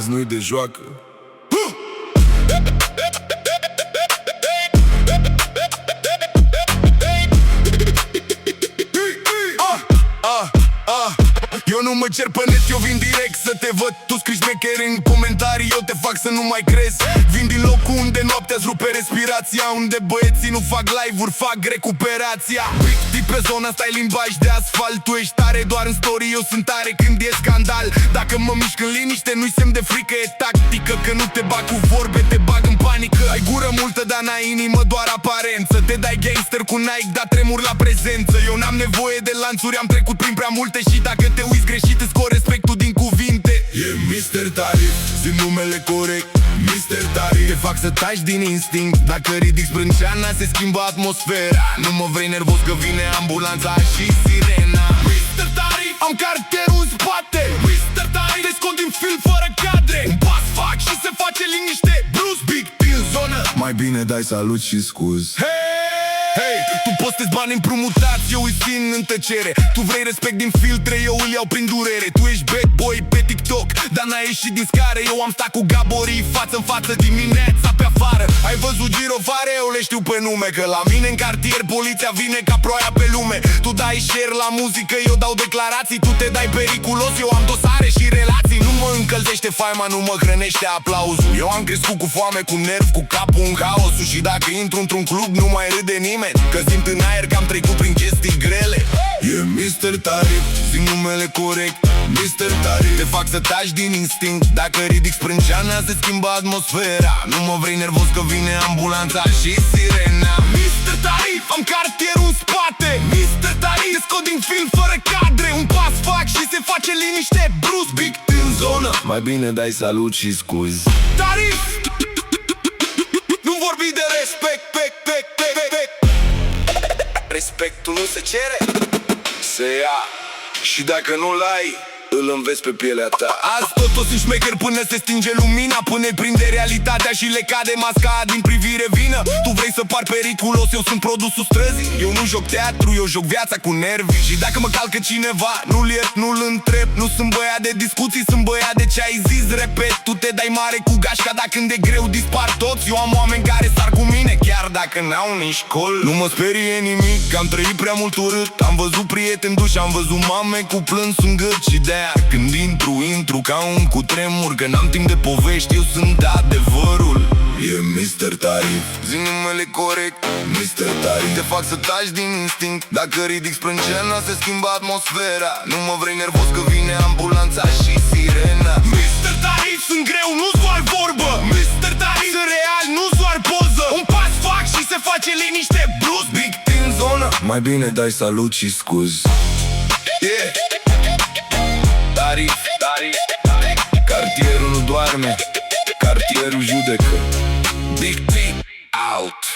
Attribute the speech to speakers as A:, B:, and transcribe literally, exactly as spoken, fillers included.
A: azi nu-i de joacă. Eu nu mă cer pe net, eu vin direct să te văd. Tu scrii șmecher în comentarii, eu te fac să nu mai crezi. Vin din locul unde noaptea-ți rupe respirația, unde băieții nu fac live-uri, fac recuperația. Big pe zona asta, ai limbaj de asfalt. Tu ești tare doar în story, eu sunt tare când e scandal. Dacă mă mișc în liniște, nu-i semn de frică, e tactică. Că nu te bag cu vorbe, te bag în panică. Ai gură multă, dar n-ai inimă, doar aparență. Te dai gangster cu Nike, dar tremur la prezență. Eu n-am nevoie de lanțuri, am trecut prin prea multe. Și dacă te uiți greșit, îți scot respectul din cuvinte. E mister Tarif, zi numele corect, mister Tarif. Te fac să taci din instinct. Dacă ridic sprânceana, se schimbă atmosfera. Nu mă vrei nervos că vine ambulanța și sirena. mister Tarif, am cartierul în spate. mister Tarif, te scot din film fără cadre. Un pas fac și se face liniște. Bruce Big din zonă. Mai bine dai salut și scuz. Hey! Hei, tu postezi bani împrumutați, eu îi țin în tăcere. Tu vrei respect din filtre, eu îl iau prin durere. Tu ești bad boy pe TikTok, dar n-ai ieșit din scară. Eu am stat cu gaborii față-n față dimineața pe afară. Ai văzut girofare, eu le știu pe nume. Că la mine în cartier poliția vine ca proaia pe lume. Tu dai share la muzică, eu dau declarații. Tu te dai periculos, eu am dosare și relații. Nu mă încălzește faima, nu mă hrănește aplauzul. Eu am crescut cu foame, cu nerv, cu capul în haosul. Și dacă intru într-un club nu mai râde nimeni, că simt în aer că am trecut prin chestii grele. E mister Tarif, zi numele corect, mister Tarif. Te fac să taci din instinct. Dacă ridic sprânceana, se schimbă atmosfera. Nu mă vrei nervos că vine ambulanța și sirena. mister Tarif, am cartierul în spate. mister Tarif, te scot din film fără cadre. Un pas fac și se face liniște. Bruce Big din zonă. Mai bine dai salut și scuzi. Tarif, nu vorbi de respect, pec, pec, pec, pec. Respectul nu se cere, se ia. Și dacă nu-l ai, îl înveți pe pielea ta. Azi tot o sunt șmecher până se stinge lumina, până prinde realitatea și le cade masca din privire vină. Tu vrei să par periculos, eu sunt produsul străzii. Eu nu joc teatru, eu joc viața cu nervi. Și dacă mă calcă cineva, nu-l iert, nu-l întreb. Nu sunt băiat de discuții, sunt băiat de ce ai zis, repet. Tu te dai mare cu gașca, dar când e greu dispar toți. Eu am oameni care sar cu mine, chiar dacă n-au nici col. Nu mă sperie nimic, că am trăit prea mult urât. Am văzut prieteni duși, am văzut mame cu plâns în gât. Și de când intru, intru ca un cutremur. Că n-am timp de povești, eu sunt adevărul. E mister Tarif, zi numele corect, mister Tarif. Te fac să taci din instinct. Dacă ridic sprânceana, se schimbă atmosfera. Nu mă vrei nervos că vine ambulanța și sirena. mister Tarif, sunt greu, nu-s doar vorbă. mister Tarif, sunt real, nu-s doar poză. Un pas fac și se face liniște. Bruce Big din zonă. Mai bine dai salut și scuzi. Yeah. Tarif, Tarif, Tarif. Cartierul nu doarme, cartierul judecă. Big T, out.